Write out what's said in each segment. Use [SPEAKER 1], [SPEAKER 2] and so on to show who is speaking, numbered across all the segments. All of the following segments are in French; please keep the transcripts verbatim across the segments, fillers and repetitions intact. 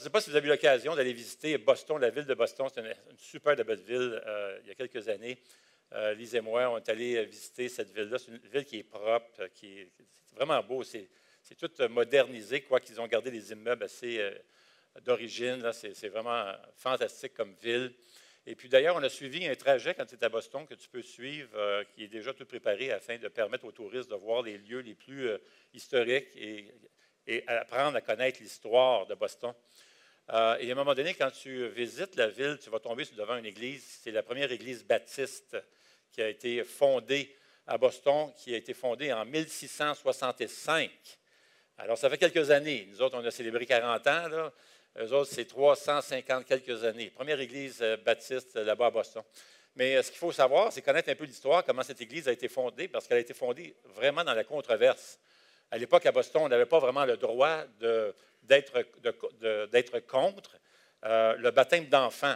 [SPEAKER 1] ne sais pas si vous avez eu l'occasion d'aller visiter Boston, la ville de Boston. C'est une, une super belle ville euh, il y a quelques années. Euh, Lise et moi, on est allés visiter cette ville-là. C'est une ville qui est propre, qui est, c'est vraiment beau. C'est, c'est tout modernisé, quoi qu'ils ont gardé les immeubles assez euh, d'origine. Là. C'est, c'est vraiment fantastique comme ville. Et puis d'ailleurs, on a suivi un trajet quand tu es à Boston que tu peux suivre, euh, qui est déjà tout préparé afin de permettre aux touristes de voir les lieux les plus euh, historiques et, et apprendre à connaître l'histoire de Boston. Euh, et à un moment donné, quand tu visites la ville, tu vas tomber devant une église. C'est la première église baptiste qui a été fondée à Boston, qui a été fondée en mille six cent soixante-cinq. Alors, ça fait quelques années. Nous autres, on a célébré quarante ans, là. Eux autres, c'est trois cent cinquante quelques années. Première église baptiste là-bas à Boston. Mais ce qu'il faut savoir, c'est connaître un peu l'histoire, comment cette église a été fondée, parce qu'elle a été fondée vraiment dans la controverse. À l'époque, à Boston, on n'avait pas vraiment le droit de, d'être, de, de, d'être contre euh, le baptême d'enfants.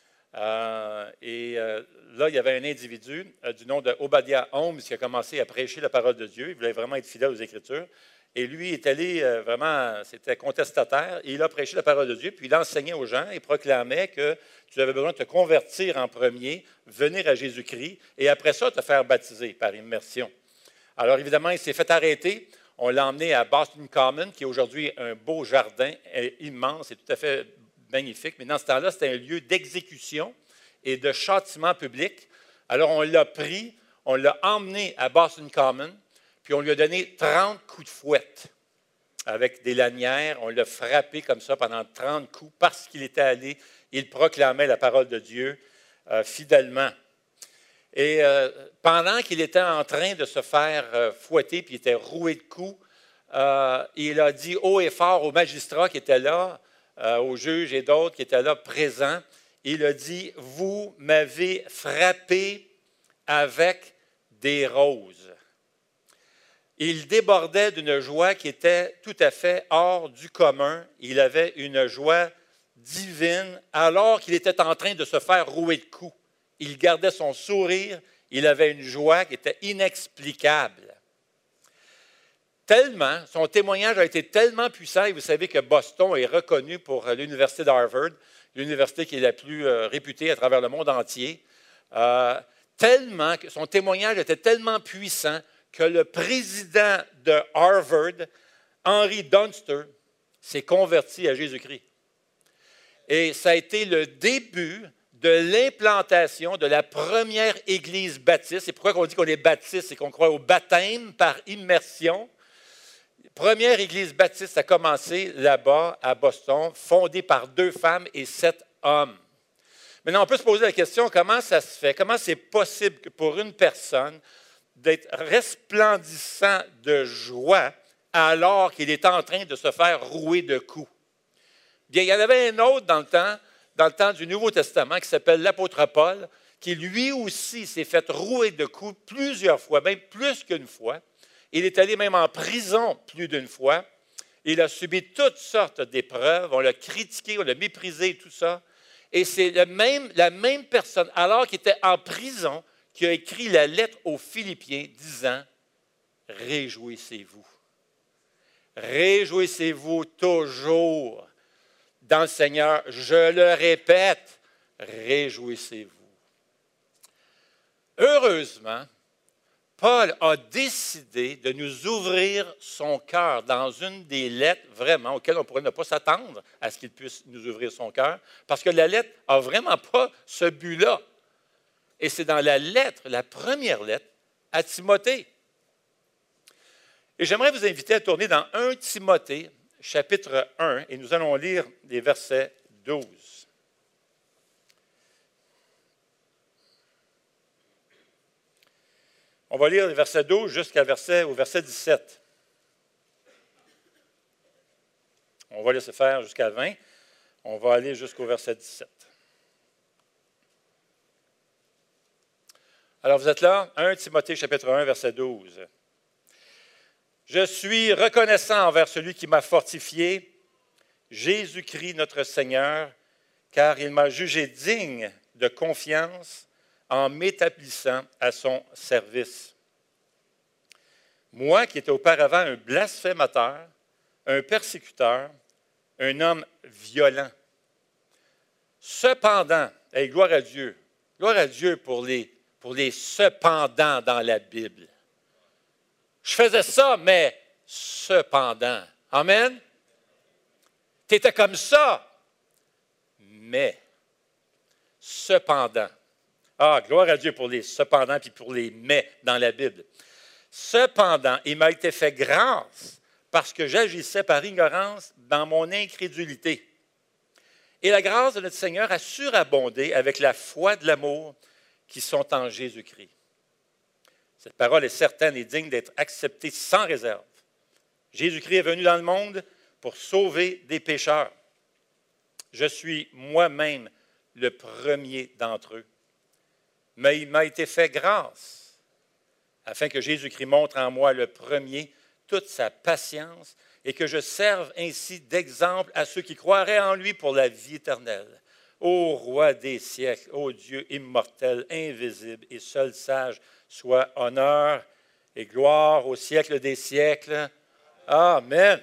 [SPEAKER 1] Euh, et euh, là, il y avait un individu euh, du nom de Obadiah Holmes qui a commencé à prêcher la parole de Dieu. Il voulait vraiment être fidèle aux Écritures. Et lui est allé euh, vraiment, c'était contestataire, et il a prêché la parole de Dieu, puis il enseignait aux gens et proclamait que tu avais besoin de te convertir en premier, venir à Jésus-Christ, et après ça, te faire baptiser par immersion. Alors évidemment, il s'est fait arrêter. On l'a emmené à Boston Common, qui est aujourd'hui un beau jardin immense et tout à fait magnifique. Mais dans ce temps-là, c'était un lieu d'exécution et de châtiment public. Alors on l'a pris, on l'a emmené à Boston Common, puis on lui a donné trente coups de fouette avec des lanières. On l'a frappé comme ça pendant trente coups parce qu'il était allé, il proclamait la parole de Dieu euh, fidèlement. Et euh, pendant qu'il était en train de se faire euh, fouetter, puis il était roué de coups, euh, il a dit haut et fort aux magistrats qui étaient là, euh, aux juges et d'autres qui étaient là présents, il a dit « Vous m'avez frappé avec des roses ». Il débordait d'une joie qui était tout à fait hors du commun. Il avait une joie divine alors qu'il était en train de se faire rouer de coups. Il gardait son sourire, il avait une joie qui était inexplicable. Tellement, son témoignage a été tellement puissant, et vous savez que Boston est reconnu pour l'université d'Harvard, l'université qui est la plus euh, réputée à travers le monde entier. Euh, tellement, son témoignage était tellement puissant que le président de Harvard, Henry Dunster, s'est converti à Jésus-Christ. Et ça a été le début de l'implantation de la première église baptiste. Et pourquoi on dit qu'on est baptiste? C'est qu'on croit au baptême par immersion. La première église baptiste a commencé là-bas, à Boston, fondée par deux femmes et sept hommes. Maintenant, on peut se poser la question, comment ça se fait? Comment c'est possible que pour une personne d'être resplendissant de joie alors qu'il est en train de se faire rouer de coups? Bien, il y en avait un autre dans le temps, dans le temps du Nouveau Testament, qui s'appelle l'apôtre Paul, qui lui aussi s'est fait rouer de coups plusieurs fois, même plus qu'une fois. Il est allé même en prison plus d'une fois. Il a subi toutes sortes d'épreuves. On l'a critiqué, on l'a méprisé, tout ça. Et c'est le même, la même personne, alors qu'il était en prison, qui a écrit la lettre aux Philippiens disant « Réjouissez-vous. Réjouissez-vous toujours dans le Seigneur. Je le répète, réjouissez-vous. » Heureusement, Paul a décidé de nous ouvrir son cœur dans une des lettres vraiment auxquelles on pourrait ne pas s'attendre à ce qu'il puisse nous ouvrir son cœur, parce que la lettre n'a vraiment pas ce but-là. Et c'est dans la lettre, la première lettre, à Timothée. Et j'aimerais vous inviter à tourner dans premier Timothée, chapitre un, et nous allons lire les versets douze. On va lire les versets douze jusqu'au verset, au verset dix-sept. On va laisser faire jusqu'à vingt. On va aller jusqu'au verset dix-sept. Alors, vous êtes là? premier Timothée, chapitre un, verset douze. « Je suis reconnaissant envers celui qui m'a fortifié, Jésus-Christ notre Seigneur, car il m'a jugé digne de confiance en m'établissant à son service. Moi qui étais auparavant un blasphémateur, un persécuteur, un homme violent. Cependant, hey, gloire à Dieu, gloire à Dieu pour les, pour les cependant dans la Bible. Je faisais ça, mais cependant. Amen? Tu étais comme ça, mais cependant. Ah, gloire à Dieu pour les cependant puis pour les mais dans la Bible. Cependant, il m'a été fait grâce parce que j'agissais par ignorance dans mon incrédulité. Et la grâce de notre Seigneur a surabondé avec la foi de l'amour qui sont en Jésus-Christ. Cette parole est certaine et digne d'être acceptée sans réserve. Jésus-Christ est venu dans le monde pour sauver des pécheurs. Je suis moi-même le premier d'entre eux. Mais il m'a été fait grâce, afin que Jésus-Christ montre en moi le premier toute sa patience et que je serve ainsi d'exemple à ceux qui croiraient en lui pour la vie éternelle. Ô Roi des siècles, ô Dieu immortel, invisible et seul sage, soit honneur et gloire au siècle des siècles. Amen.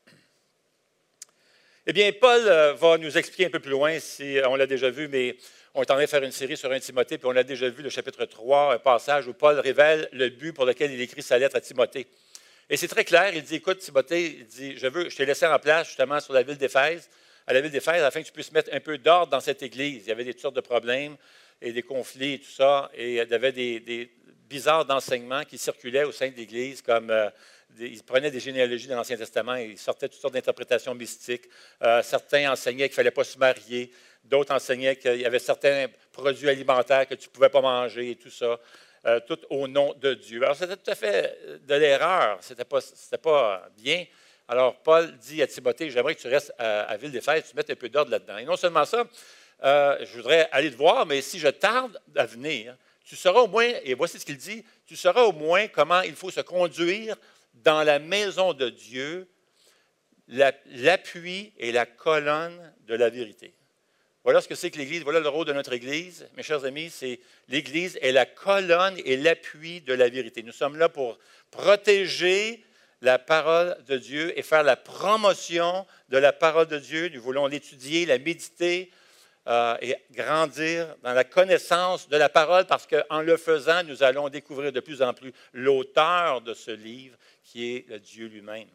[SPEAKER 1] Eh bien, Paul va nous expliquer un peu plus loin, si on l'a déjà vu, mais on est en train de faire une série sur un Timothée, puis on a déjà vu le chapitre trois, un passage où Paul révèle le but pour lequel il écrit sa lettre à Timothée. Et c'est très clair, il dit, écoute Timothée, il dit, je veux, je t'ai laissé en place justement sur la ville d'Éphèse, à la ville d'Éphèse, afin que tu puisses mettre un peu d'ordre dans cette église. Il y avait des toutes sortes de problèmes et des conflits et tout ça, et il y avait des, des bizarres d'enseignements qui circulaient au sein de l'Église, comme euh, des, ils prenaient des généalogies dans l'Ancien Testament et ils sortaient toutes sortes d'interprétations mystiques. Euh, certains enseignaient qu'il ne fallait pas se marier, d'autres enseignaient qu'il y avait certains produits alimentaires que tu ne pouvais pas manger et tout ça, euh, tout au nom de Dieu. Alors, c'était tout à fait de l'erreur, ce n'était pas, c'était pas bien. Alors, Paul dit à Timothée, j'aimerais que tu restes à, à Ville d'Éphèse, tu mettes un peu d'ordre là-dedans. Et non seulement ça, euh, je voudrais aller te voir, mais si je tarde à venir, tu sauras au moins, et voici ce qu'il dit, tu sauras au moins comment il faut se conduire dans la maison de Dieu, la, l'appui et la colonne de la vérité. Voilà ce que c'est que l'Église, voilà le rôle de notre Église. Mes chers amis, c'est l'Église est la colonne et l'appui de la vérité. Nous sommes là pour protéger la parole de Dieu et faire la promotion de la parole de Dieu. Nous voulons l'étudier, la méditer euh, et grandir dans la connaissance de la parole parce qu'en le faisant, nous allons découvrir de plus en plus l'auteur de ce livre qui est le Dieu lui-même.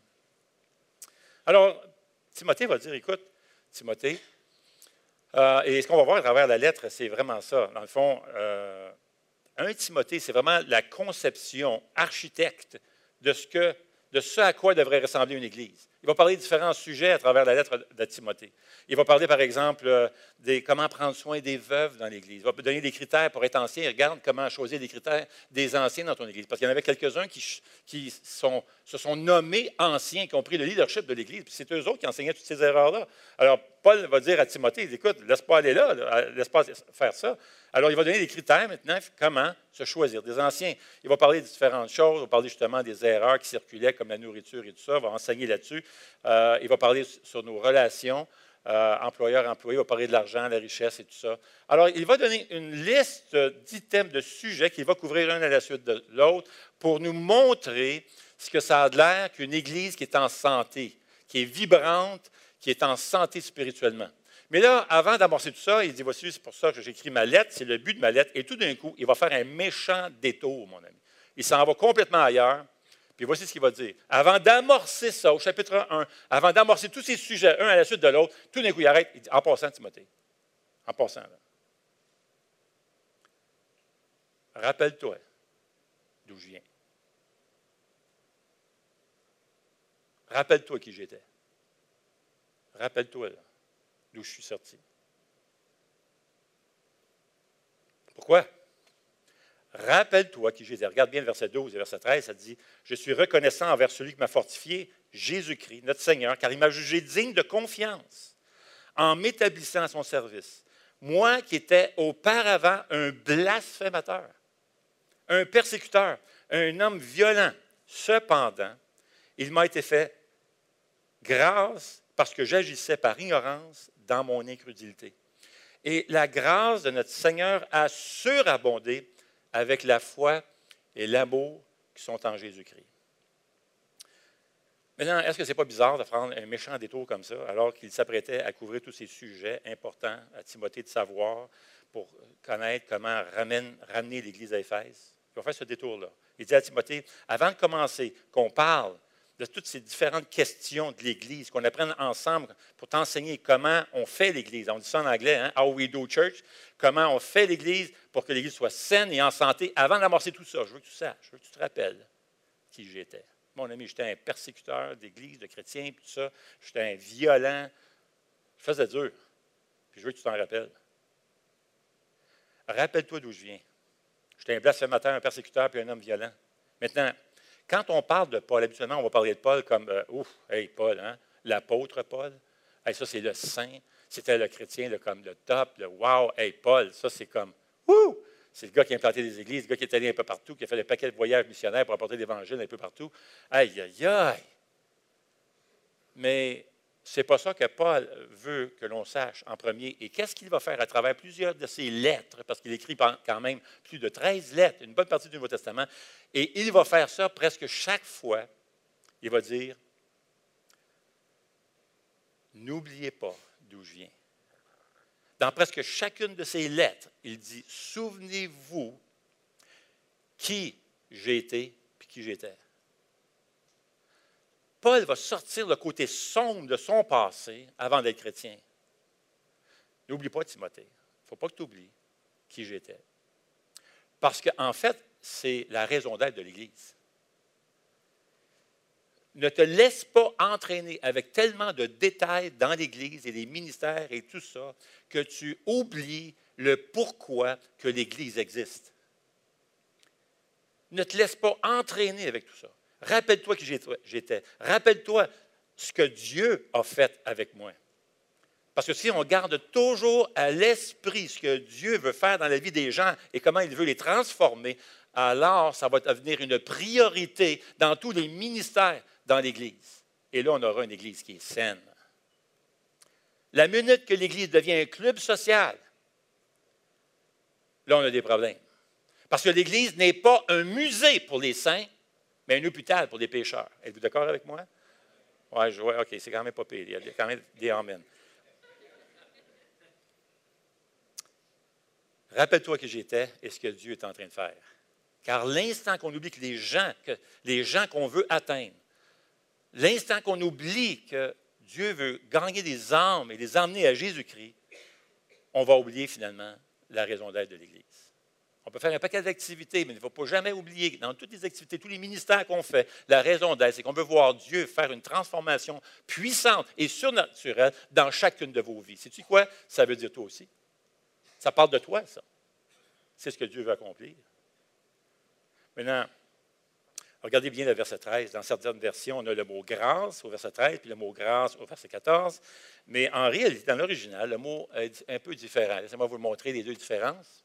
[SPEAKER 1] Alors, Timothée va dire, écoute, Timothée, euh, et ce qu'on va voir à travers la lettre, c'est vraiment ça. Dans le fond, euh, un Timothée, c'est vraiment la conception architecte de ce que de ce à quoi devrait ressembler une Église. Il va parler de différents sujets à travers la lettre de Timothée. Il va parler, par exemple, de comment prendre soin des veuves dans l'Église. Il va donner des critères pour être ancien. Il regarde comment choisir des critères des anciens dans ton Église. Parce qu'il y en avait quelques-uns qui, qui sont, se sont nommés anciens, qui ont pris le leadership de l'Église. Puis c'est eux autres qui enseignaient toutes ces erreurs-là. Alors, Paul va dire à Timothée, écoute, laisse pas aller là, là, laisse pas faire ça. Alors, il va donner des critères maintenant, comment se choisir des anciens. Il va parler de différentes choses. Il va parler justement des erreurs qui circulaient, comme la nourriture et tout ça. Il va enseigner là-dessus. Euh, il va parler sur nos relations, euh, employeur-employé. Il va parler de l'argent, la richesse et tout ça. Alors, il va donner une liste d'items, de sujets qu'il va couvrir un à la suite de l'autre pour nous montrer ce que ça a de l'air qu'une Église qui est en santé, qui est vibrante, qui est en santé spirituellement. Mais là, avant d'amorcer tout ça, il dit, voici, c'est pour ça que j'écris ma lettre, c'est le but de ma lettre. Et tout d'un coup, il va faire un méchant détour, mon ami. Il s'en va complètement ailleurs. Puis voici ce qu'il va dire. Avant d'amorcer ça, au chapitre un, avant d'amorcer tous ces sujets, un à la suite de l'autre, tout d'un coup, il arrête. Il dit, en passant, Timothée, en passant, là, rappelle-toi d'où je viens. Rappelle-toi qui j'étais. Rappelle-toi, là, d'où je suis sorti. Pourquoi? Rappelle-toi qui j'étais. Regarde bien le verset douze et verset treize, ça dit « Je suis reconnaissant envers celui qui m'a fortifié, Jésus-Christ, notre Seigneur, car il m'a jugé digne de confiance en m'établissant à son service. Moi qui étais auparavant un blasphémateur, un persécuteur, un homme violent. Cependant, il m'a été fait grâce parce que j'agissais par ignorance dans mon incrédulité. Et la grâce de notre Seigneur a surabondé avec la foi et l'amour qui sont en Jésus-Christ. » Maintenant, est-ce que ce n'est pas bizarre de prendre un méchant détour comme ça, alors qu'il s'apprêtait à couvrir tous ces sujets importants à Timothée de savoir pour connaître comment ramène, ramener l'Église à Éphèse? Il va faire ce détour-là. Il dit à Timothée, avant de commencer, qu'on parle de toutes ces différentes questions de l'Église, qu'on apprenne ensemble pour t'enseigner comment on fait l'Église. On dit ça en anglais, hein? How we do church. Comment on fait l'Église pour que l'Église soit saine et en santé. Avant d'amorcer tout ça, je veux que tu saches, je veux que tu te rappelles qui j'étais. Mon ami, j'étais un persécuteur d'Église, de chrétiens, tout ça. J'étais un violent. Je faisais dur. Puis je veux que tu t'en rappelles. Rappelle-toi d'où je viens. J'étais un blasphémateur, un persécuteur, puis un homme violent. Maintenant, quand on parle de Paul, habituellement, on va parler de Paul comme, euh, ouf, hey, Paul, hein, l'apôtre Paul. Hey, ça, c'est le saint. C'était le chrétien, le, comme le top, le wow. Hey, Paul, ça, c'est comme, ouh! C'est le gars qui a implanté des églises, le gars qui est allé un peu partout, qui a fait des paquets de voyages missionnaires pour apporter l'Évangile un peu partout. Aïe, aïe, aïe! Mais ce n'est pas ça que Paul veut que l'on sache en premier. Et qu'est-ce qu'il va faire à travers plusieurs de ses lettres, parce qu'il écrit quand même plus de treize lettres, une bonne partie du Nouveau Testament, et il va faire ça presque chaque fois. Il va dire, n'oubliez pas d'où je viens. Dans presque chacune de ses lettres, il dit, souvenez-vous qui j'ai été puis qui j'étais. Paul va sortir le côté sombre de son passé avant d'être chrétien. N'oublie pas, Timothée. Il ne faut pas que tu oublies qui j'étais. Parce qu'en fait, c'est la raison d'être de l'Église. Ne te laisse pas entraîner avec tellement de détails dans l'Église et les ministères et tout ça que tu oublies le pourquoi que l'Église existe. Ne te laisse pas entraîner avec tout ça. Rappelle-toi qui j'étais. Rappelle-toi ce que Dieu a fait avec moi. Parce que si on garde toujours à l'esprit ce que Dieu veut faire dans la vie des gens et comment il veut les transformer, alors ça va devenir une priorité dans tous les ministères dans l'Église. Et là, on aura une Église qui est saine. La minute que l'Église devient un club social, là, on a des problèmes. Parce que l'Église n'est pas un musée pour les saints, mais un hôpital pour les pécheurs. Êtes-vous d'accord avec moi? Oui, je vois. OK, c'est quand même pas pire. Il y a quand même des amen. Rappelle-toi qui j'étais et ce que Dieu est en train de faire. Car l'instant qu'on oublie que les gens, que les gens qu'on veut atteindre, l'instant qu'on oublie que Dieu veut gagner des âmes et les emmener à Jésus-Christ, on va oublier finalement la raison d'être de l'Église. On peut faire un paquet d'activités, mais il ne faut pas jamais oublier que dans toutes les activités, tous les ministères qu'on fait, la raison d'être, c'est qu'on veut voir Dieu faire une transformation puissante et surnaturelle dans chacune de vos vies. Sais-tu quoi? Ça veut dire toi aussi. Ça parle de toi, ça. C'est ce que Dieu veut accomplir. Maintenant, regardez bien le verset treize. Dans certaines versions, on a le mot « grâce » au verset treize, puis le mot « grâce » au verset quatorze. Mais en réalité, dans l'original, le mot est un peu différent. Laissez-moi vous montrer les deux différences.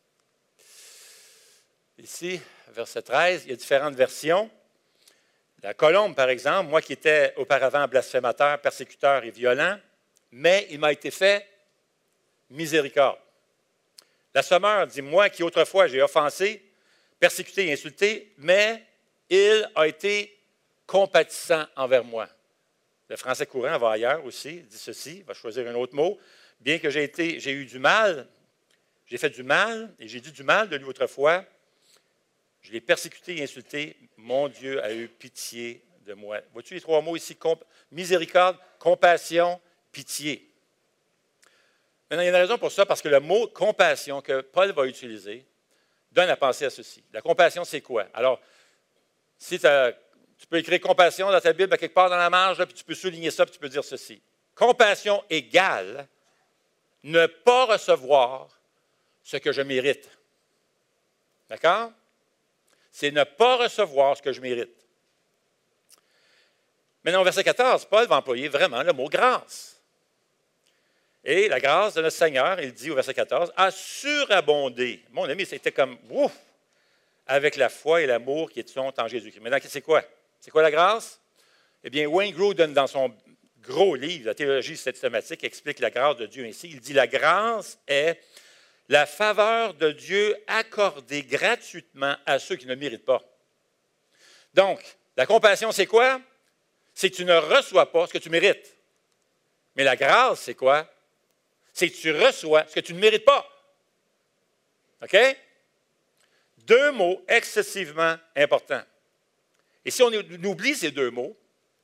[SPEAKER 1] Ici, verset treize, il y a différentes versions. La colombe, par exemple, moi qui étais auparavant blasphémateur, persécuteur et violent, mais il m'a été fait miséricorde. La sommeur dit, moi qui autrefois j'ai offensé, persécuté et insulté, mais il a été compatissant envers moi. Le français courant va ailleurs aussi, dit ceci, va choisir un autre mot. Bien que j'ai été, j'ai eu du mal, j'ai fait du mal et j'ai dit du mal de lui autrefois, je l'ai persécuté et insulté, mon Dieu a eu pitié de moi. Vois-tu les trois mots ici? Comp- miséricorde, compassion, pitié. Maintenant, il y a une raison pour ça, parce que le mot compassion que Paul va utiliser donne à penser à ceci. La compassion, c'est quoi? Alors, si tu peux écrire compassion dans ta Bible, à quelque part dans la marge, là, puis tu peux souligner ça, puis tu peux dire ceci. Compassion égale ne pas recevoir ce que je mérite. D'accord? C'est ne pas recevoir ce que je mérite. Maintenant, au verset quatorze, Paul va employer vraiment le mot grâce. Et la grâce de notre Seigneur, il dit au verset quatorze, a surabondé. Mon ami, c'était comme, ouf, avec la foi et l'amour qui sont en Jésus-Christ. Maintenant, c'est quoi? C'est quoi la grâce? Eh bien, Wayne Grudem, dans son gros livre, La théologie systématique, explique la grâce de Dieu ainsi. Il dit, la grâce est la faveur de Dieu accordée gratuitement à ceux qui ne le méritent pas. Donc, la compassion, c'est quoi? c'est que tu ne reçois pas ce que tu mérites. Mais la grâce, c'est quoi? C'est que tu reçois ce que tu ne mérites pas. OK? Deux mots excessivement importants. Et si on oublie ces deux mots,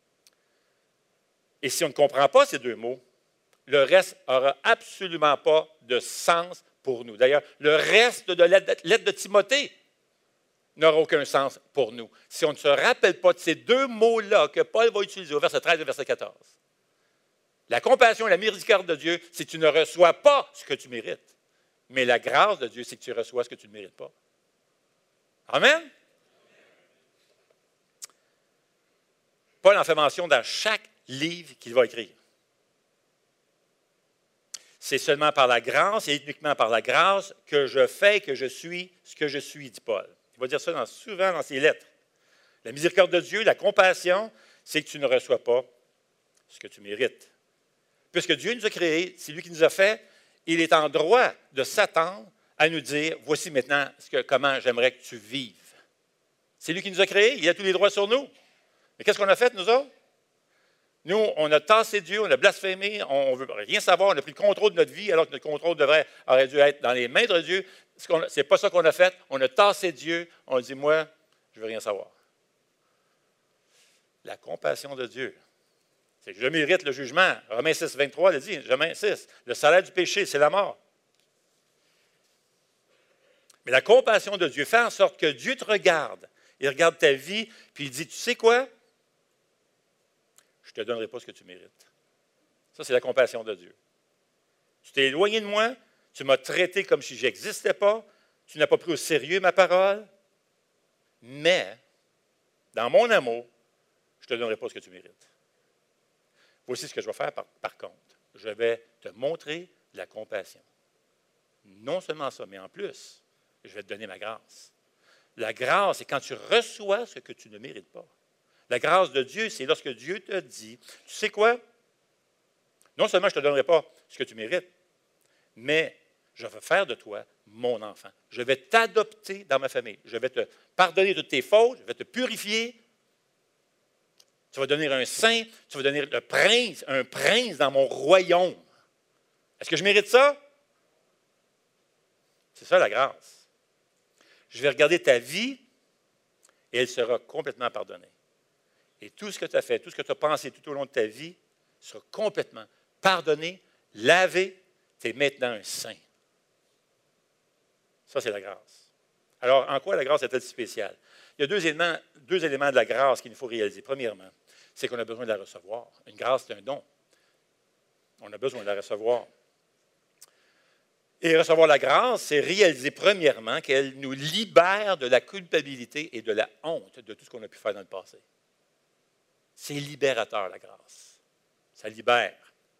[SPEAKER 1] et si on ne comprend pas ces deux mots, le reste n'aura absolument pas de sens pour nous. D'ailleurs, le reste de la lettre de Timothée n'aura aucun sens pour nous. Si on ne se rappelle pas de ces deux mots-là que Paul va utiliser au verset treize et verset quatorze. La compassion et la miséricorde de Dieu, c'est que tu ne reçois pas ce que tu mérites. Mais la grâce de Dieu, c'est que tu reçois ce que tu ne mérites pas. Amen? Paul en fait mention dans chaque livre qu'il va écrire. C'est seulement par la grâce et uniquement par la grâce que je fais, que je suis ce que je suis, dit Paul. Il va dire ça dans, souvent dans ses lettres. La miséricorde de Dieu, la compassion, c'est que tu ne reçois pas ce que tu mérites. Puisque Dieu nous a créés, c'est lui qui nous a fait, il est en droit de s'attendre à nous dire, voici maintenant ce que, comment j'aimerais que tu vives. C'est lui qui nous a créés, il a tous les droits sur nous. Mais qu'est-ce qu'on a fait, nous autres? Nous, on a tassé Dieu, on a blasphémé, on ne veut rien savoir, on a pris le contrôle de notre vie alors que notre contrôle devrait, aurait dû être dans les mains de Dieu. Ce n'est pas ça qu'on a fait. On a tassé Dieu, on a dit, moi, je ne veux rien savoir. La compassion de Dieu, c'est que je mérite le jugement. Romains six, vingt-trois le dit, Romains six, le salaire du péché, c'est la mort. Mais la compassion de Dieu fait en sorte que Dieu te regarde, il regarde ta vie, puis il dit, tu sais quoi? Je ne te donnerai pas ce que tu mérites. Ça, c'est la compassion de Dieu. Tu t'es éloigné de moi, tu m'as traité comme si je n'existais pas, tu n'as pas pris au sérieux ma parole, mais, dans mon amour, je ne te donnerai pas ce que tu mérites. Voici ce que je vais faire par, par contre. Je vais te montrer de la compassion. Non seulement ça, mais en plus, je vais te donner ma grâce. La grâce, c'est quand tu reçois ce que tu ne mérites pas. La grâce de Dieu, c'est lorsque Dieu te dit, tu sais quoi? Non seulement je ne te donnerai pas ce que tu mérites, mais je vais faire de toi mon enfant. Je vais t'adopter dans ma famille. Je vais te pardonner toutes tes fautes, je vais te purifier. Tu vas devenir un saint, tu vas devenir le prince, un prince dans mon royaume. Est-ce que je mérite ça? C'est ça la grâce. Je vais regarder ta vie et elle sera complètement pardonnée. Et tout ce que tu as fait, tout ce que tu as pensé tout au long de ta vie sera complètement pardonné, lavé. Tu es maintenant un saint. Ça, c'est la grâce. Alors, en quoi la grâce est-elle spéciale? Il y a deux éléments, deux éléments de la grâce qu'il nous faut réaliser. Premièrement, c'est qu'on a besoin de la recevoir. Une grâce, c'est un don. On a besoin de la recevoir. Et recevoir la grâce, c'est réaliser premièrement qu'elle nous libère de la culpabilité et de la honte de tout ce qu'on a pu faire dans le passé. C'est libérateur, la grâce. Ça libère.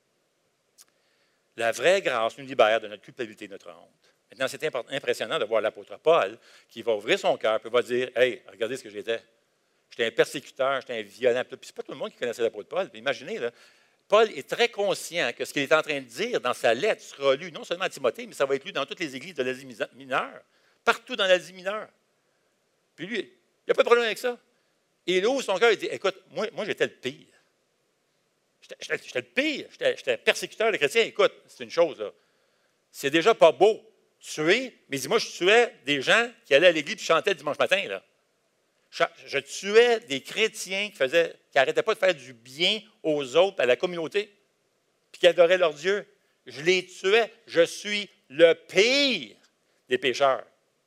[SPEAKER 1] La vraie grâce nous libère de notre culpabilité et de notre honte. Maintenant, c'est impressionnant de voir l'apôtre Paul qui va ouvrir son cœur et va dire, « Hey, regardez ce que j'étais. J'étais un persécuteur, j'étais un violent. » Puis c'est pas tout le monde qui connaissait l'apôtre Paul. Puis imaginez, là, Paul est très conscient que ce qu'il est en train de dire dans sa lettre sera lu non seulement à Timothée, mais ça va être lu dans toutes les églises de l'Asie mineure, partout dans l'Asie mineure. Puis lui, il n'y a pas de problème avec ça. Et il ouvre son cœur et dit, écoute, moi, moi j'étais le pire. J'étais, j'étais le pire. J'étais, j'étais persécuteur des chrétiens. Écoute, c'est une chose, là. C'est déjà pas beau tuer, mais dis-moi, je tuais des gens qui allaient à l'église et chantaient le dimanche matin, là. Je, je tuais des chrétiens qui faisaient, qui n'arrêtaient pas de faire du bien aux autres, à la communauté, puis qui adoraient leur Dieu. Je les tuais. Je suis le pire des pécheurs.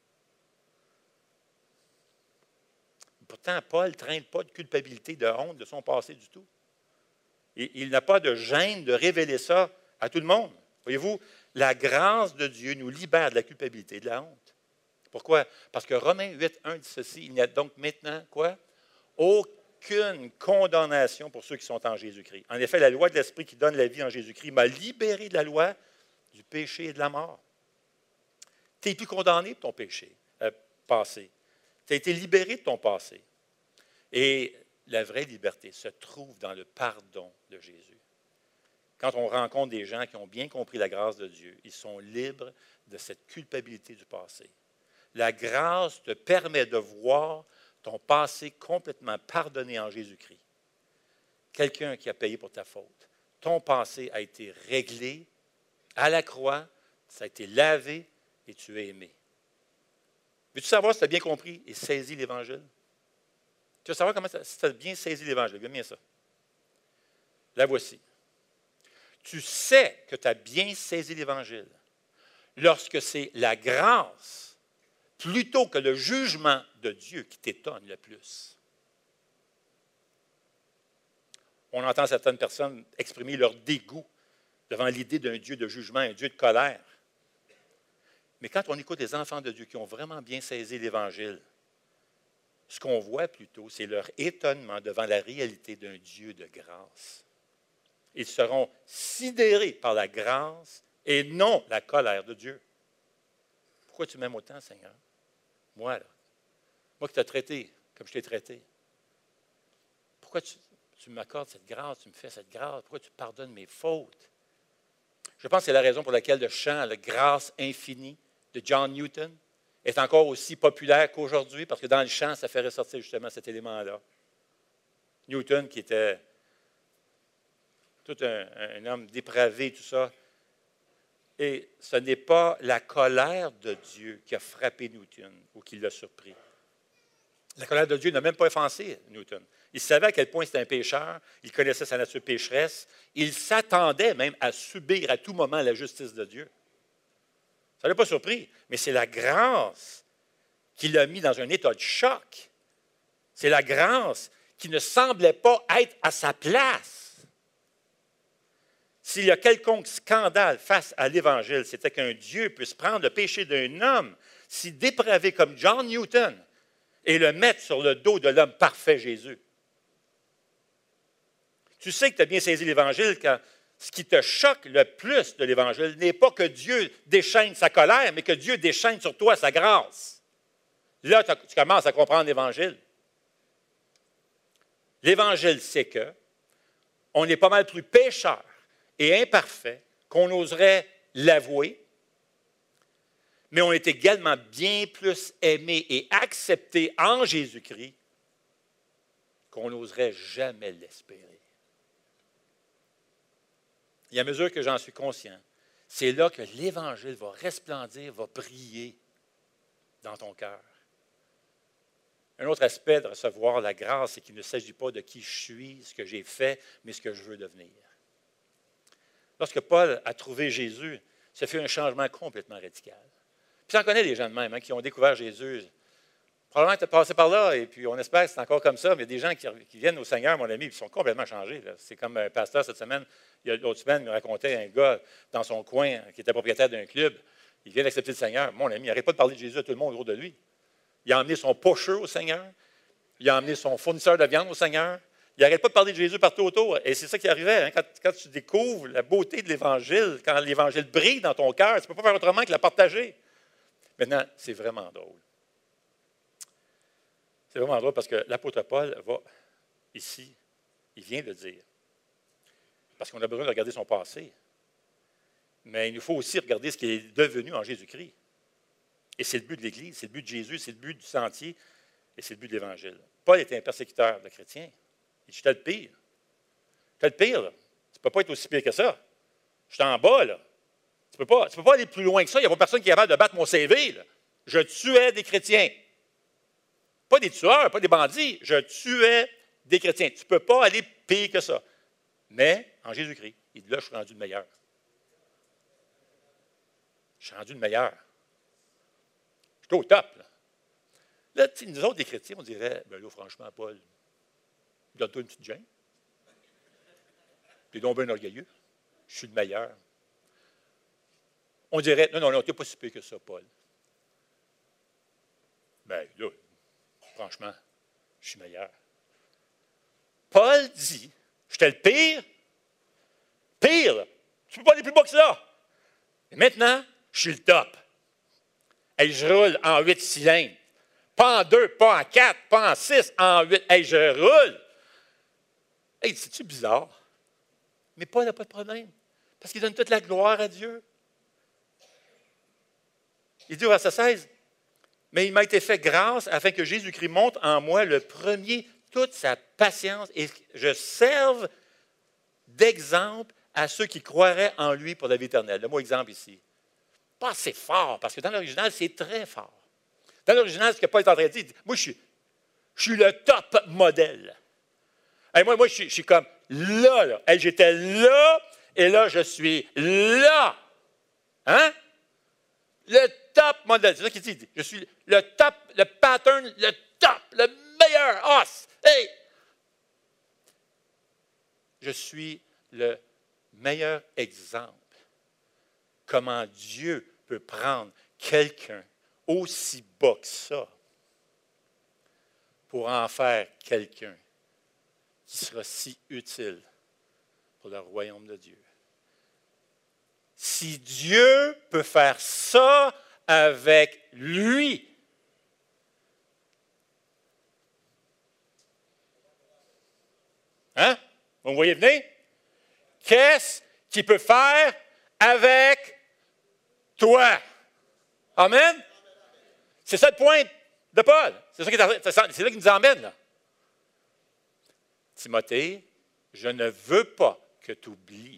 [SPEAKER 1] Pourtant, Paul ne traîne pas de culpabilité, de honte de son passé du tout. Et il n'a pas de gêne de révéler ça à tout le monde. Voyez-vous, la grâce de Dieu nous libère de la culpabilité et de la honte. Pourquoi? Parce que Romains huit, un dit ceci, il n'y a donc maintenant, quoi? Aucune condamnation pour ceux qui sont en Jésus-Christ. En effet, la loi de l'Esprit qui donne la vie en Jésus-Christ m'a libéré de la loi du péché et de la mort. Tu n'es plus condamné pour ton péché euh, passé. Tu as été libéré de ton passé. Et la vraie liberté se trouve dans le pardon de Jésus. Quand on rencontre des gens qui ont bien compris la grâce de Dieu, ils sont libres de cette culpabilité du passé. La grâce te permet de voir ton passé complètement pardonné en Jésus-Christ. quelqu'un qui a payé pour ta faute. Ton passé a été réglé à la croix, ça a été lavé et tu es aimé. Veux-tu savoir si tu as bien compris et saisi l'Évangile? Tu veux savoir comment ça, si tu as bien saisi l'Évangile? Regarde bien ça. La voici. Tu sais que tu as bien saisi l'Évangile lorsque c'est la grâce plutôt que le jugement de Dieu qui t'étonne le plus. On entend certaines personnes exprimer leur dégoût devant l'idée d'un Dieu de jugement, un Dieu de colère. Mais quand on écoute les enfants de Dieu qui ont vraiment bien saisi l'Évangile, ce qu'on voit plutôt, c'est leur étonnement devant la réalité d'un Dieu de grâce. Ils seront sidérés par la grâce et non la colère de Dieu. Pourquoi tu m'aimes autant, Seigneur? Moi, là. Moi qui t'ai traité comme je t'ai traité. Pourquoi tu, tu m'accordes cette grâce, tu me fais cette grâce? Pourquoi tu pardonnes mes fautes? Je pense que c'est la raison pour laquelle le chant « La grâce infinie » de John Newton est encore aussi populaire qu'aujourd'hui, parce que dans le chant, ça fait ressortir justement cet élément-là. Newton, qui était tout un, un homme dépravé, tout ça. Et ce n'est pas la colère de Dieu qui a frappé Newton ou qui l'a surpris. La colère de Dieu n'a même pas offensé Newton. Il savait à quel point c'était un pécheur, il connaissait sa nature pécheresse, il s'attendait même à subir à tout moment la justice de Dieu. Ça ne l'a pas surpris, mais c'est la grâce qui l'a mis dans un état de choc. C'est la grâce qui ne semblait pas être à sa place. S'il y a quelconque scandale face à l'Évangile, c'était qu'un Dieu puisse prendre le péché d'un homme si dépravé comme John Newton et le mettre sur le dos de l'homme parfait Jésus. Tu sais que tu as bien saisi l'Évangile quand ce qui te choque le plus de l'Évangile n'est pas que Dieu déchaîne sa colère, mais que Dieu déchaîne sur toi sa grâce. Là, tu commences à comprendre l'Évangile. L'Évangile, c'est que on est pas mal plus pécheur et imparfait qu'on oserait l'avouer, mais on est également bien plus aimé et accepté en Jésus-Christ qu'on n'oserait jamais l'espérer. Et à mesure que j'en suis conscient, c'est là que l'Évangile va resplendir, va briller dans ton cœur. Un autre aspect de recevoir la grâce, c'est qu'il ne s'agit pas de qui je suis, ce que j'ai fait, mais ce que je veux devenir. Lorsque Paul a trouvé Jésus, ça fait un changement complètement radical. Puis j'en connais des gens de même hein, qui ont découvert Jésus. Probablement que tu es passé par là, et puis on espère que c'est encore comme ça, mais il y a des gens qui, qui viennent au Seigneur, mon ami, qui sont complètement changés. Là. C'est comme un pasteur cette semaine, il y a l'autre semaine, il me racontait un gars dans son coin qui était propriétaire d'un club. Il vient d'accepter le Seigneur. Mon ami, il n'arrête pas de parler de Jésus à tout le monde autour de lui. Il a emmené son pocheur au Seigneur. Il a emmené son fournisseur de viande au Seigneur. Il n'arrête pas de parler de Jésus partout autour. Et c'est ça qui arrivait. Hein, quand, quand tu découvres la beauté de l'Évangile, quand l'Évangile brille dans ton cœur, tu ne peux pas faire autrement que la partager. Maintenant, c'est vraiment drôle. C'est vraiment drôle parce que l'apôtre Paul va ici, il vient de dire, parce qu'on a besoin de regarder son passé, mais il nous faut aussi regarder ce qu'il est devenu en Jésus-Christ. Et c'est le but de l'Église, c'est le but de Jésus, c'est le but du sentier, et c'est le but de l'Évangile. Paul était un persécuteur de chrétiens. Il dit, j'étais le pire. J'étais le pire, là. Tu ne peux pas être aussi pire que ça. J'étais en bas, là. Tu ne peux pas, tu peux pas aller plus loin que ça. Il n'y a pas personne qui est capable de battre mon C V, là. Je tuais des chrétiens. Pas des tueurs, pas des bandits. Je tuais des chrétiens. Tu ne peux pas aller pire que ça. Mais, en Jésus-Christ, il dit, là, je suis rendu le meilleur. Je suis rendu le meilleur. Je suis au top, là. Là, nous autres, les chrétiens, on dirait, ben là, franchement, Paul, donne-toi une petite gêne. Tu es donc bien orgueilleux. Je suis le meilleur. On dirait, non, non, non, tu n'es pas si pire que ça, Paul. Ben là, franchement, je suis meilleur. Paul dit, j'étais le pire. Pire, là. Tu ne peux pas aller plus bas que ça. Et maintenant, je suis le top. Et je roule en huit cylindres. Pas en deux, pas en quatre, pas en six, en huit. Hey, je roule. Hey, c'est-tu bizarre? Mais Paul n'a pas de problème. Parce qu'il donne toute la gloire à Dieu. Il dit au verset seize, mais il m'a été fait grâce afin que Jésus-Christ monte en moi le premier toute sa patience et je serve d'exemple à ceux qui croiraient en lui pour la vie éternelle. Le mot exemple ici. Pas assez fort, parce que dans l'original, c'est très fort. Dans l'original, ce que Paul est en train de dire, il dit, moi, je suis, je suis le top modèle. Et moi, moi je, suis, je suis comme là, là. Et j'étais là, et là, je suis là. Hein? Le top modèle. C'est ça qu'il dit. Je suis le top, le pattern, le top, le meilleur os. Hey! Je suis le meilleur exemple. Comment Dieu peut prendre quelqu'un aussi bas que ça pour en faire quelqu'un qui sera si utile pour le royaume de Dieu. Si Dieu peut faire ça avec lui, hein? Vous me voyez venir? Qu'est-ce qu'il peut faire avec toi? Amen? C'est ça le point de Paul. C'est ça, qui est, c'est ça qui nous emmène, là. Timothée, je ne veux pas que tu oublies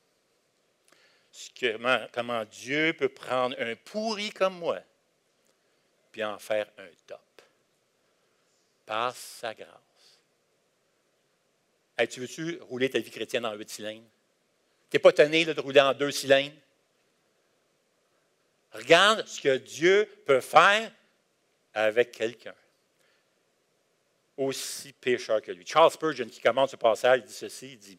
[SPEAKER 1] comment, comment Dieu peut prendre un pourri comme moi puis en faire un top. Par sa grâce. Hey, tu veux-tu rouler ta vie chrétienne en huit cylindres? Tu n'es pas tanné là, de rouler en deux cylindres? Regarde ce que Dieu peut faire avec quelqu'un aussi pécheur que lui. Charles Spurgeon, qui commente ce passage, il dit ceci, il dit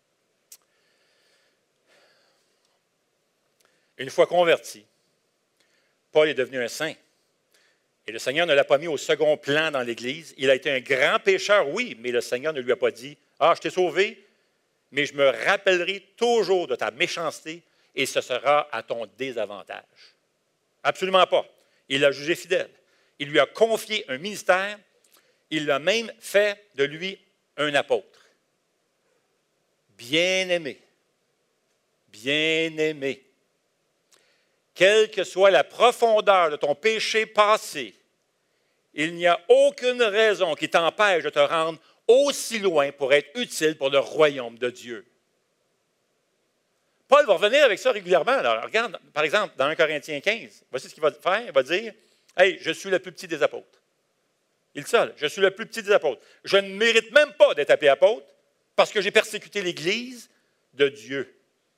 [SPEAKER 1] « Une fois converti, Paul est devenu un saint. Et le Seigneur ne l'a pas mis au second plan dans l'Église. Il a été un grand pécheur, oui, mais le Seigneur ne lui a pas dit « Ah, je t'ai sauvé, mais je me rappellerai toujours de ta méchanceté et ce sera à ton désavantage. » Absolument pas. Il l'a jugé fidèle. Il lui a confié un ministère. Il l'a même fait de lui un apôtre. Bien-aimé. Bien-aimé. Quelle que soit la profondeur de ton péché passé, il n'y a aucune raison qui t'empêche de te rendre aussi loin pour être utile pour le royaume de Dieu. Paul va revenir avec ça régulièrement. Alors, regarde, par exemple, dans un Corinthiens quinze, voici ce qu'il va faire. Il va dire, « Hey, je suis le plus petit des apôtres. » Il dit ça, là, « Je suis le plus petit des apôtres. Je ne mérite même pas d'être appelé apôtre parce que j'ai persécuté l'Église de Dieu.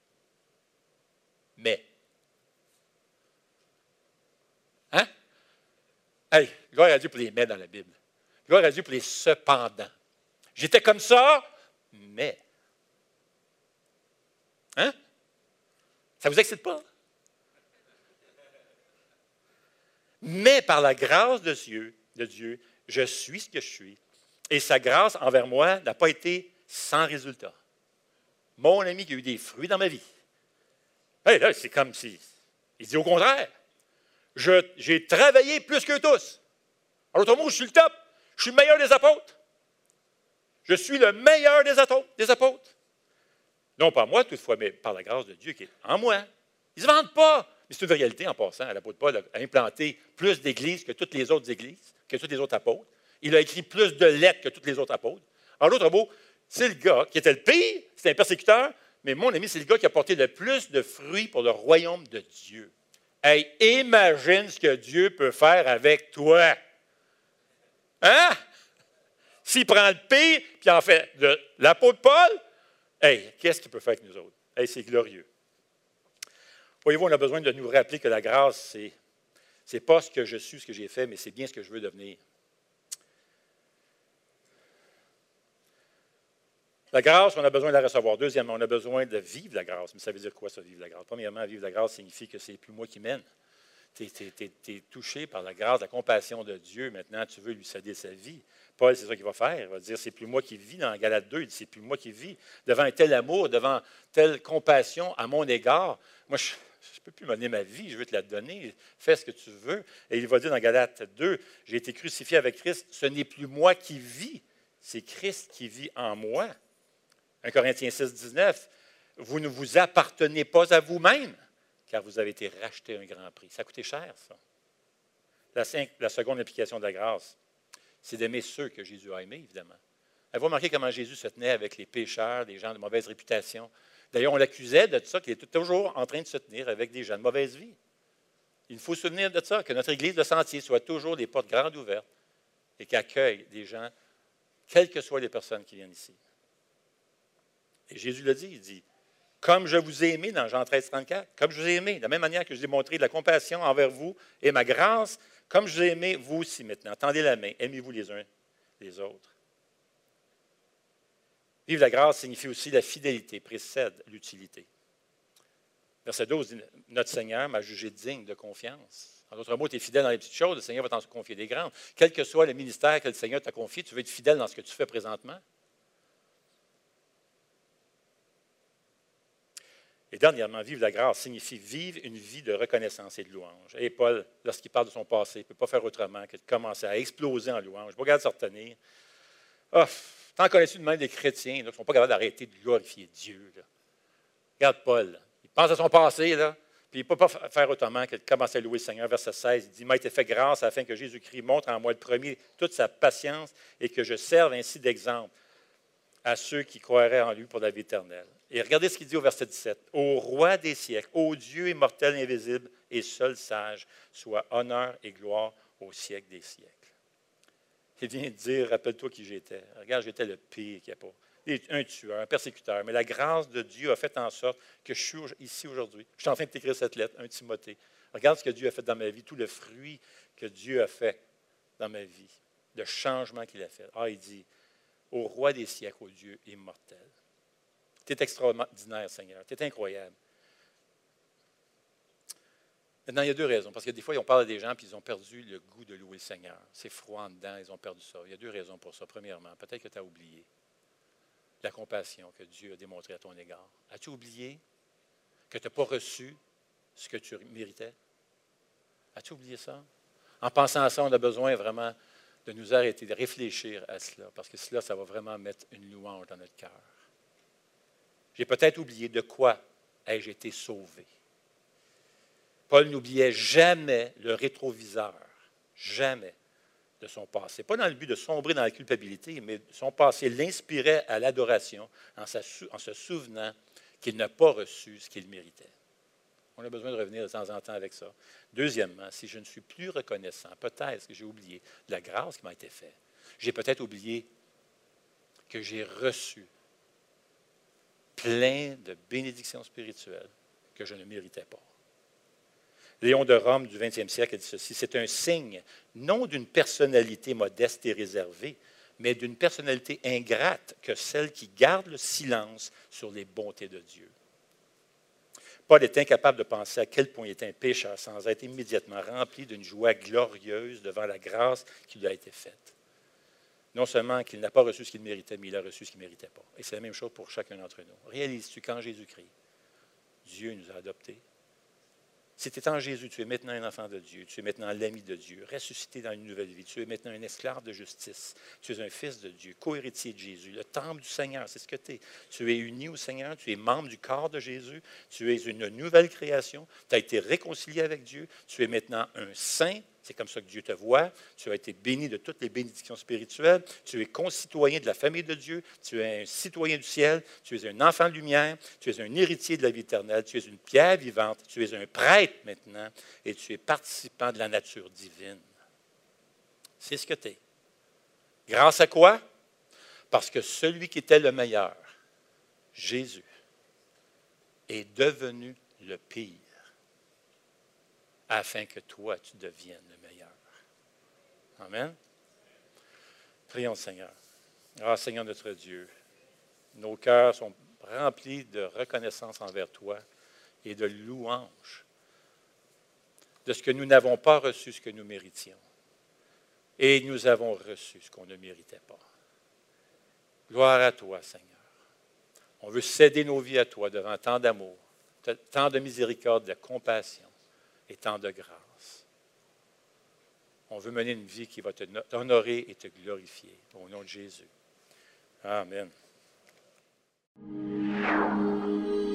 [SPEAKER 1] Mais, hein? Hey, gloire à Dieu pour les mais dans la Bible. Gloire à Dieu pour les cependant. J'étais comme ça, mais. Hein? Ça ne vous excite pas? Mais par la grâce de Dieu, de Dieu, je suis ce que je suis. Et sa grâce envers moi n'a pas été sans résultat. Mon ami qui a eu des fruits dans ma vie. Hey, là, c'est comme si. Il dit au contraire. Je, j'ai travaillé plus qu'eux tous. En d'autres mots, je suis le top. Je suis le meilleur des apôtres. Je suis le meilleur des apôtres. Des apôtres. Non pas moi, toutefois, mais par la grâce de Dieu qui est en moi. Ils ne se vendent pas. Mais c'est une réalité en passant. L'apôtre Paul a implanté plus d'églises que toutes les autres églises, que tous les autres apôtres. Il a écrit plus de lettres que tous les autres apôtres. En d'autres mots, c'est le gars qui était le pire, c'était un persécuteur, mais mon ami, c'est le gars qui a porté le plus de fruits pour le royaume de Dieu. Hey, imagine ce que Dieu peut faire avec toi. Hein? S'il prend le pire, puis en fait de l'apôtre Paul, hey, qu'est-ce qu'il peut faire avec nous autres? Hey, c'est glorieux. Voyez-vous, on a besoin de nous rappeler que la grâce, c'est, c'est pas ce que je suis, ce que j'ai fait, mais c'est bien ce que je veux devenir. La grâce, on a besoin de la recevoir. Deuxièmement, on a besoin de vivre la grâce. Mais ça veut dire quoi, ça, vivre la grâce? Premièrement, vivre la grâce signifie que c'est plus moi qui mène. Tu es touché par la grâce, la compassion de Dieu. Maintenant, tu veux lui céder sa vie. Paul, c'est ça qu'il va faire. Il va dire, c'est plus moi qui vis. Dans Galates deux, il dit, c'est plus moi qui vis. Devant un tel amour, devant telle compassion à mon égard, moi, je ne peux plus me donner ma vie. Je veux te la donner. Fais ce que tu veux. Et il va dire dans Galates deux, j'ai été crucifié avec Christ. Ce n'est plus moi qui vis. C'est Christ qui vit en moi. un Corinthiens six, dix-neuf, vous ne vous appartenez pas à vous-même, car vous avez été racheté à un grand prix. Ça a coûté cher, ça. La, cinq, la seconde implication de la grâce, c'est d'aimer ceux que Jésus a aimés, évidemment. Avez-vous remarqué comment Jésus se tenait avec les pécheurs, des gens de mauvaise réputation? D'ailleurs, on l'accusait de ça, qu'il était toujours en train de se tenir avec des gens de mauvaise vie. Il faut se souvenir de ça, que notre Église de Sentier soit toujours des portes grandes ouvertes et qu'accueille des gens, quelles que soient les personnes qui viennent ici. Et Jésus le dit, il dit, « Comme je vous ai aimé dans Jean treize, trente-quatre, comme je vous ai aimé, de la même manière que je vous ai montré de la compassion envers vous et ma grâce, comme je vous ai aimé, vous aussi maintenant. Tendez la main, aimez-vous les uns les autres. » Vivre la grâce signifie aussi la fidélité, précède l'utilité. Verset douze dit, « Notre Seigneur m'a jugé digne de confiance. » En d'autres mots, tu es fidèle dans les petites choses, le Seigneur va t'en confier des grandes. Quel que soit le ministère que le Seigneur t'a confié, tu veux être fidèle dans ce que tu fais présentement. Et dernièrement, vivre la grâce signifie vivre une vie de reconnaissance et de louange. Et Paul, lorsqu'il parle de son passé, il ne peut pas faire autrement que de commencer à exploser en louange. Regarde se retenir. Oh, t'en connais-tu de même des chrétiens là, qui ne sont pas capables d'arrêter de glorifier Dieu? Là. Regarde Paul. Là. Il pense à son passé, là, puis il ne peut pas faire autrement que de commencer à louer le Seigneur. Verset seize, il dit, « Il m'a été fait grâce afin que Jésus-Christ montre en moi le premier toute sa patience et que je serve ainsi d'exemple à ceux qui croiraient en lui pour la vie éternelle. » Et regardez ce qu'il dit au verset dix-sept. « Au roi des siècles, ô Dieu immortel, invisible et seul sage, soit honneur et gloire au siècle des siècles. » Il vient de dire, rappelle-toi qui j'étais. Regarde, j'étais le pire qu'il n'y a pas. Un tueur, un persécuteur. Mais la grâce de Dieu a fait en sorte que je suis ici aujourd'hui. Je suis en train de t'écrire cette lettre, un Timothée. Regarde ce que Dieu a fait dans ma vie, tout le fruit que Dieu a fait dans ma vie, le changement qu'il a fait. Ah, il dit, au roi des siècles, au Dieu immortel. Tu es extraordinaire, Seigneur. Tu es incroyable. Maintenant, il y a deux raisons. Parce que des fois, on parle à des gens et ils ont perdu le goût de louer le Seigneur. C'est froid en dedans, ils ont perdu ça. Il y a deux raisons pour ça. Premièrement, peut-être que tu as oublié la compassion que Dieu a démontrée à ton égard. As-tu oublié que tu n'as pas reçu ce que tu méritais? As-tu oublié ça? En pensant à ça, on a besoin vraiment de nous arrêter, de réfléchir à cela. Parce que cela, ça va vraiment mettre une louange dans notre cœur. J'ai peut-être oublié de quoi ai-je été sauvé. Paul n'oubliait jamais le rétroviseur, jamais, de son passé. Pas dans le but de sombrer dans la culpabilité, mais son passé l'inspirait à l'adoration en, en se souvenant qu'il n'a pas reçu ce qu'il méritait. On a besoin de revenir de temps en temps avec ça. Deuxièmement, si je ne suis plus reconnaissant, peut-être que j'ai oublié de la grâce qui m'a été faite. J'ai peut-être oublié que j'ai reçu plein de bénédictions spirituelles que je ne méritais pas. Léon de Rome du vingtième siècle a dit ceci, c'est un signe non d'une personnalité modeste et réservée, mais d'une personnalité ingrate que celle qui garde le silence sur les bontés de Dieu. Paul est incapable de penser à quel point il est un pécheur sans être immédiatement rempli d'une joie glorieuse devant la grâce qui lui a été faite. Non seulement qu'il n'a pas reçu ce qu'il méritait, mais il a reçu ce qu'il ne méritait pas. Et c'est la même chose pour chacun d'entre nous. Réalises-tu qu'en Jésus-Christ, Dieu nous a adoptés? Si tu es en Jésus, tu es maintenant un enfant de Dieu, tu es maintenant l'ami de Dieu, ressuscité dans une nouvelle vie, tu es maintenant un esclave de justice, tu es un fils de Dieu, co-héritier de Jésus, le temple du Seigneur, c'est ce que tu es. Tu es uni au Seigneur, tu es membre du corps de Jésus, tu es une nouvelle création, tu as été réconcilié avec Dieu, tu es maintenant un saint, c'est comme ça que Dieu te voit, tu as été béni de toutes les bénédictions spirituelles, tu es concitoyen de la famille de Dieu, tu es un citoyen du ciel, tu es un enfant de lumière, tu es un héritier de la vie éternelle, tu es une pierre vivante, tu es un prêtre maintenant et tu es participant de la nature divine. C'est ce que tu es. Grâce à quoi? Parce que celui qui était le meilleur, Jésus, est devenu le pire, afin que toi, tu deviennes le meilleur. Amen. Prions, Seigneur. Ah, Seigneur notre Dieu, nos cœurs sont remplis de reconnaissance envers toi et de louange de ce que nous n'avons pas reçu, ce que nous méritions. Et nous avons reçu ce qu'on ne méritait pas. Gloire à toi, Seigneur. On veut céder nos vies à toi devant tant d'amour, tant de miséricorde, de compassion et tant de grâce. On veut mener une vie qui va t'honorer et te glorifier. Au nom de Jésus. Amen.